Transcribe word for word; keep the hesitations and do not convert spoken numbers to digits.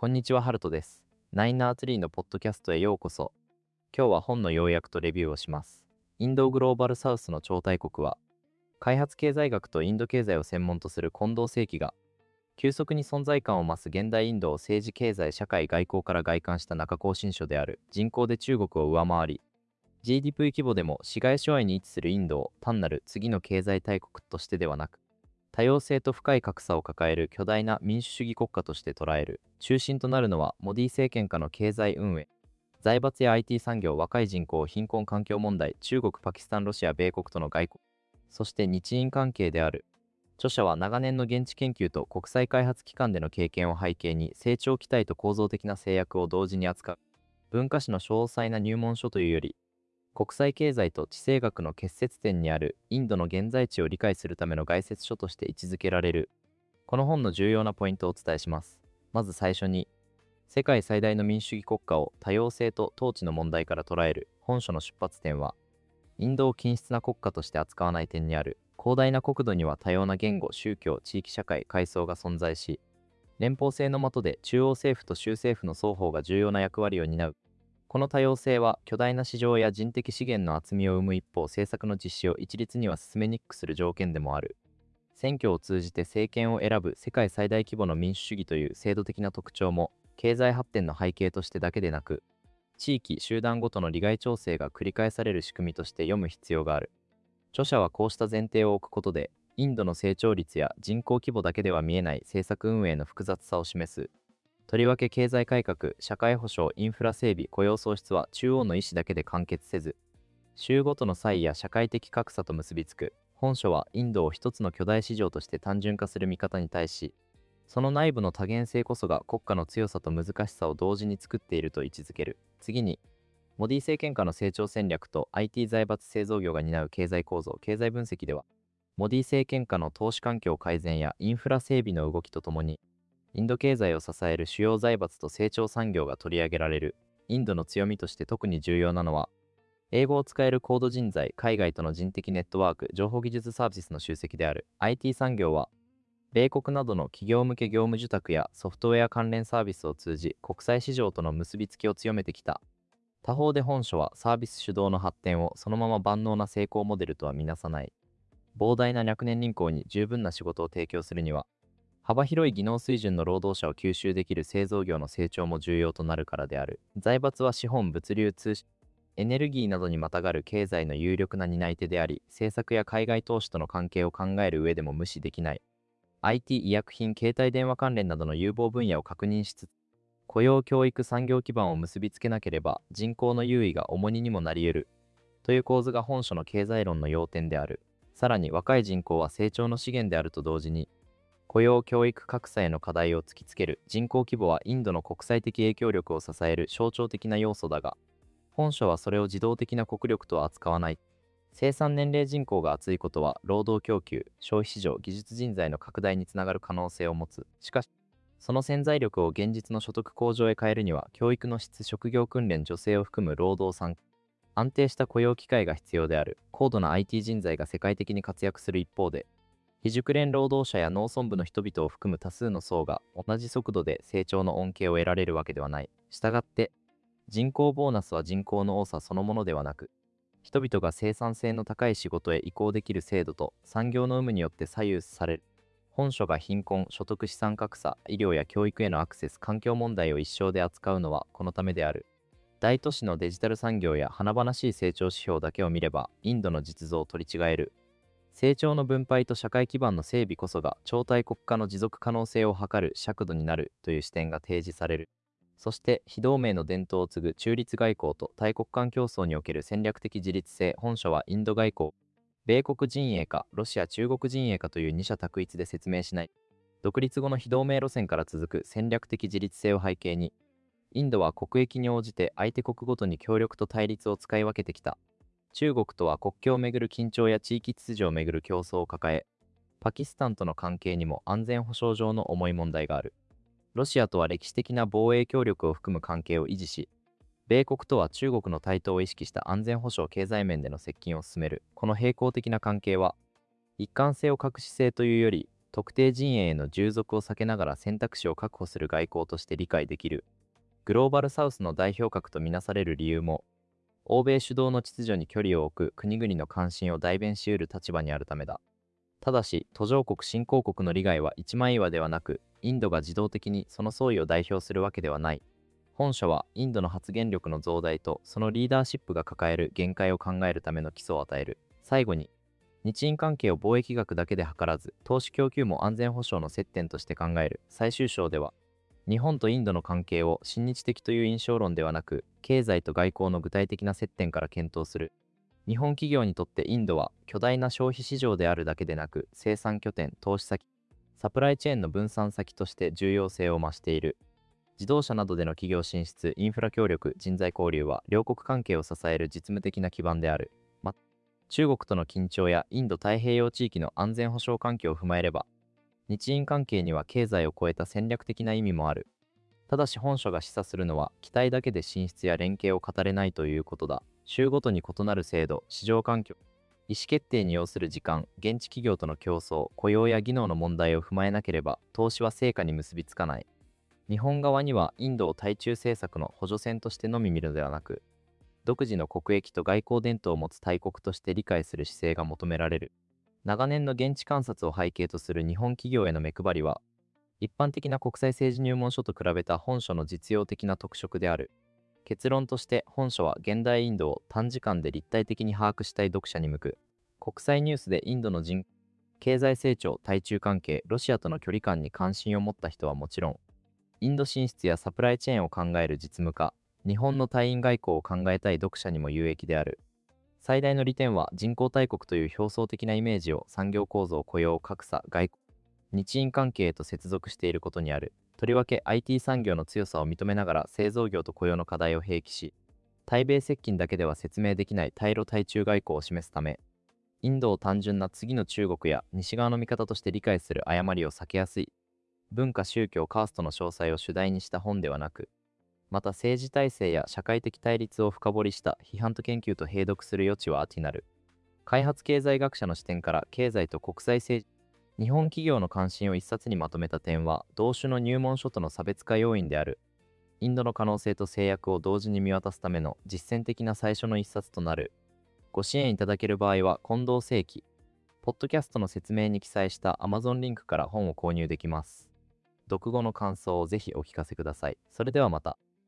こんにちは、ハルトです。ナインナーツリーのポッドキャストへようこそ。今日は本の要約とレビューをします。インドグローバルサウスの超大国は、開発経済学とインド経済を専門とする近藤正樹が、急速に存在感を増す現代インドを政治経済社会外交から概観した中高新書である。人口で中国を上回り、ジーディーピー 規模でも市街所愛に位置するインドを単なる次の経済大国としてではなく、多様性と深い格差を抱える巨大な民主主義国家として捉える。中心となるのはモディ政権下の経済運営、財閥や アイティー 産業、若い人口、貧困環境問題、中国、パキスタン、ロシア、米国との外交、そして日印関係である。著者は長年の現地研究と国際開発機関での経験を背景に、成長期待と構造的な制約を同時に扱う文化史の詳細な入門書というより、国際経済と地政学の結節点にあるインドの現在地を理解するための概説書として位置づけられる。この本の重要なポイントをお伝えします。まず最初に、世界最大の民主主義国家を多様性と統治の問題から捉える。本書の出発点は、インドを均質な国家として扱わない点にある。広大な国土には多様な言語、宗教、地域社会、階層が存在し、連邦制の下で中央政府と州政府の双方が重要な役割を担う。この多様性は巨大な市場や人的資源の厚みを生む一方、政策の実施を一律には進めにくくする条件でもある。選挙を通じて政権を選ぶ世界最大規模の民主主義という制度的な特徴も、経済発展の背景としてだけでなく、地域・集団ごとの利害調整が繰り返される仕組みとして読む必要がある。著者はこうした前提を置くことで、インドの成長率や人口規模だけでは見えない政策運営の複雑さを示す。とりわけ経済改革、社会保障、インフラ整備、雇用創出は中央の意思だけで完結せず、州ごとの差異や社会的格差と結びつく。本書はインドを一つの巨大市場として単純化する見方に対し、その内部の多元性こそが国家の強さと難しさを同時に作っていると位置づける。次に、モディ政権下の成長戦略と アイティー 財閥製造業が担う経済構造、経済分析では、モディ政権下の投資環境改善やインフラ整備の動きとともに、インド経済を支える主要財閥と成長産業が取り上げられる。インドの強みとして特に重要なのは、英語を使える高度人材、海外との人的ネットワーク、情報技術サービスの集積である。 アイティー 産業は、米国などの企業向け業務受託やソフトウェア関連サービスを通じ、国際市場との結びつきを強めてきた。他方で本書はサービス主導の発展をそのまま万能な成功モデルとは見なさない。膨大な若年人口に十分な仕事を提供するには、幅広い技能水準の労働者を吸収できる製造業の成長も重要となるからである。財閥は資本、物流、通信、エネルギーなどにまたがる経済の有力な担い手であり、政策や海外投資との関係を考える上でも無視できない。アイティー、医薬品、携帯電話関連などの有望分野を確認しつつ、雇用、教育、産業基盤を結びつけなければ人口の優位が重荷にもなり得る。という構図が本書の経済論の要点である。さらに若い人口は成長の資源であると同時に、雇用・教育格差への課題を突きつける。人口規模はインドの国際的影響力を支える象徴的な要素だが、本書はそれを自動的な国力とは扱わない。生産年齢人口が厚いことは、労働供給、消費市場、技術人材の拡大につながる可能性を持つ。しかし、その潜在力を現実の所得向上へ変えるには、教育の質、職業訓練、女性を含む労働参加、安定した雇用機会が必要である。高度な アイティー 人材が世界的に活躍する一方で、非熟練労働者や農村部の人々を含む多数の層が同じ速度で成長の恩恵を得られるわけではない。したがって、人口ボーナスは人口の多さそのものではなく、人々が生産性の高い仕事へ移行できる制度と産業の有無によって左右される。本書が貧困、所得資産格差、医療や教育へのアクセス、環境問題を一生で扱うのはこのためである。大都市のデジタル産業や華々しい成長指標だけを見れば、インドの実像を取り違える。成長の分配と社会基盤の整備こそが超大国家の持続可能性を図る尺度になるという視点が提示される。そして非同盟の伝統を継ぐ中立外交と大国間競争における戦略的自立性。本書はインド外交、米国陣営かロシア中国陣営かという二者択一で説明しない。独立後の非同盟路線から続く戦略的自立性を背景に、インドは国益に応じて相手国ごとに協力と対立を使い分けてきた。中国とは国境をめぐる緊張や地域秩序をめぐる競争を抱え、パキスタンとの関係にも安全保障上の重い問題がある。ロシアとは歴史的な防衛協力を含む関係を維持し、米国とは中国の台頭を意識した安全保障経済面での接近を進める。この並行的な関係は、一貫性を欠く姿勢というより、 特定陣営への従属を避けながら選択肢を確保する外交として理解できる。グローバルサウスの代表格とみなされる理由も、欧米主導の秩序に距離を置く国々の関心を代弁し得る立場にあるためだ。ただし、途上国新興国の利害は一枚岩ではなく、インドが自動的にその総意を代表するわけではない。本書はインドの発言力の増大とそのリーダーシップが抱える限界を考えるための基礎を与える。最後に、日印関係を貿易学だけで図らず、投資供給も安全保障の接点として考える。最終章では、日本とインドの関係を親日的という印象論ではなく、経済と外交の具体的な接点から検討する。日本企業にとってインドは巨大な消費市場であるだけでなく、生産拠点、投資先、サプライチェーンの分散先として重要性を増している。自動車などでの企業進出、インフラ協力、人材交流は両国関係を支える実務的な基盤である。ま、中国との緊張やインド太平洋地域の安全保障環境を踏まえれば、日印関係には経済を超えた戦略的な意味もある。ただし本書が示唆するのは、期待だけで進出や連携を語れないということだ。州ごとに異なる制度、市場環境、意思決定に要する時間、現地企業との競争、雇用や技能の問題を踏まえなければ、投資は成果に結びつかない。日本側にはインドを対中政策の補助線としてのみ見るのではなく、独自の国益と外交伝統を持つ大国として理解する姿勢が求められる。長年の現地観察を背景とする日本企業への目配りは、一般的な国際政治入門書と比べた本書の実用的な特色である。結論として本書は現代インドを短時間で立体的に把握したい読者に向く。国際ニュースでインドの人経済成長、対中関係、ロシアとの距離感に関心を持った人はもちろん、インド進出やサプライチェーンを考える実務家、日本の対印外交を考えたい読者にも有益である。最大の利点は人口大国という表層的なイメージを産業構造、雇用、格差、外交、日印関係へと接続していることにある。とりわけ アイティー 産業の強さを認めながら製造業と雇用の課題を併記し、対米接近だけでは説明できない対ロ対中外交を示すため、インドを単純な次の中国や西側の見方として理解する誤りを避けやすい、文化、宗教、カーストの詳細を主題にした本ではなく、また政治体制や社会的対立を深掘りした批判と研究と併読する余地はあってなる。開発経済学者の視点から経済と国際政治、日本企業の関心を一冊にまとめた点は、同種の入門書との差別化要因である。インドの可能性と制約を同時に見渡すための実践的な最初の一冊となる。ご支援いただける場合は、近藤正規、ポッドキャストの説明に記載した Amazon リンクから本を購入できます。読後の感想をぜひお聞かせください。それではまた。